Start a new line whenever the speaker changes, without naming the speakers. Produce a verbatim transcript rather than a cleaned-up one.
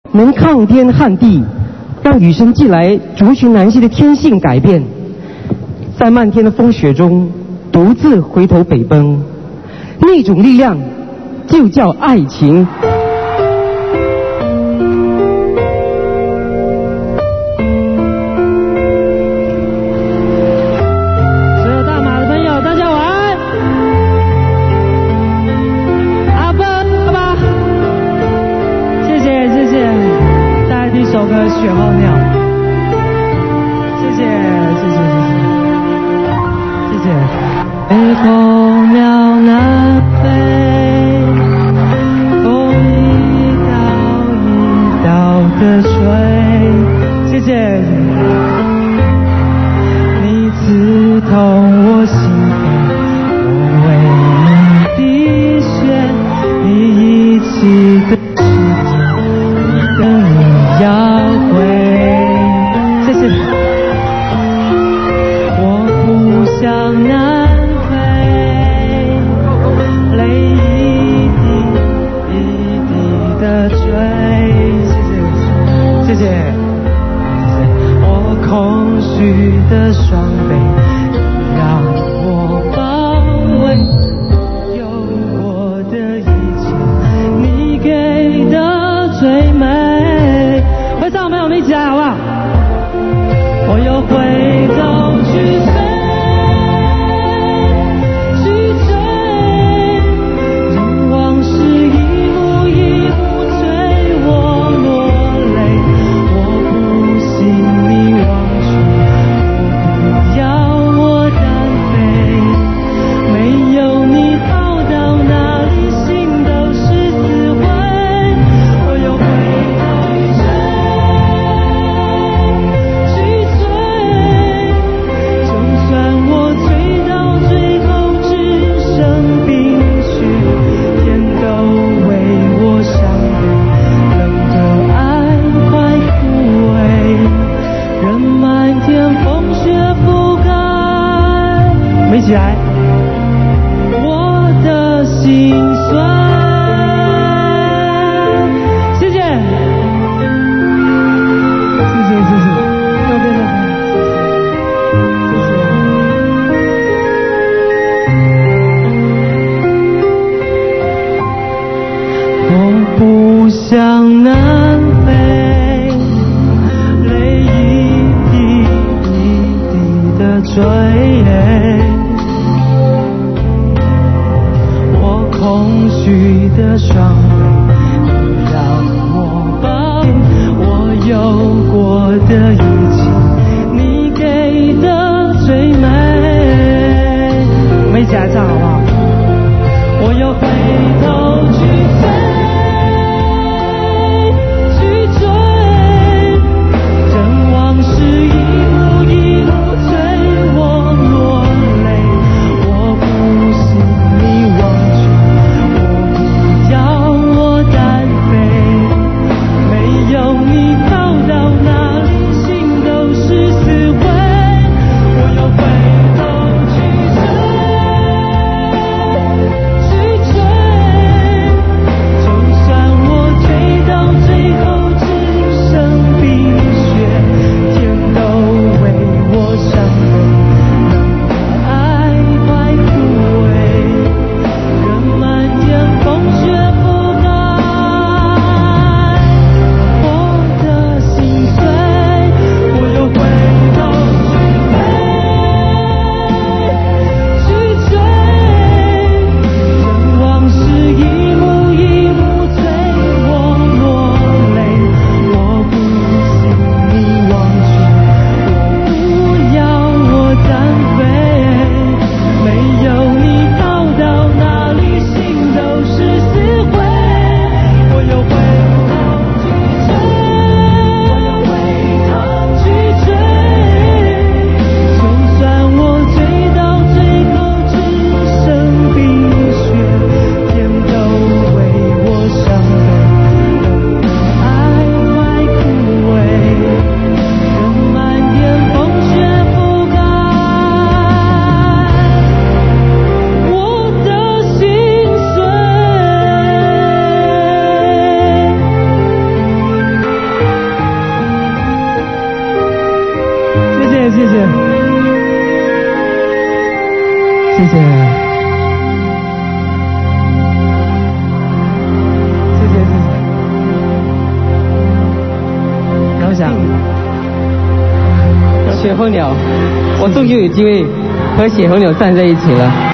能抗天撼地，让与生俱来族群男性的天性改变，在漫天的风雪中独自回头北奔，那种力量就叫爱情。
雪候鸟，谢谢谢谢谢谢谢谢。北风渺南飞，风一道一道的吹，谢谢。你刺痛我心扉，我为你滴血，你遗弃的世界，你的你要。的双臂让我包围，有我的一切，你给的最美。会唱没有？我们一起来好不好？我又回头去飞。起来，我的心酸，谢谢，谢谢谢谢，右边的，谢谢。我不想南飞，泪一滴一滴的坠。空虚的双臂，你让我抱，我有过的一切，你给的最美。我们一起来唱好不好？我又回头去飞。我
谢谢，谢谢，谢谢谢谢。然后想，雪候鸟，我终于有机会和雪候鸟站在一起了。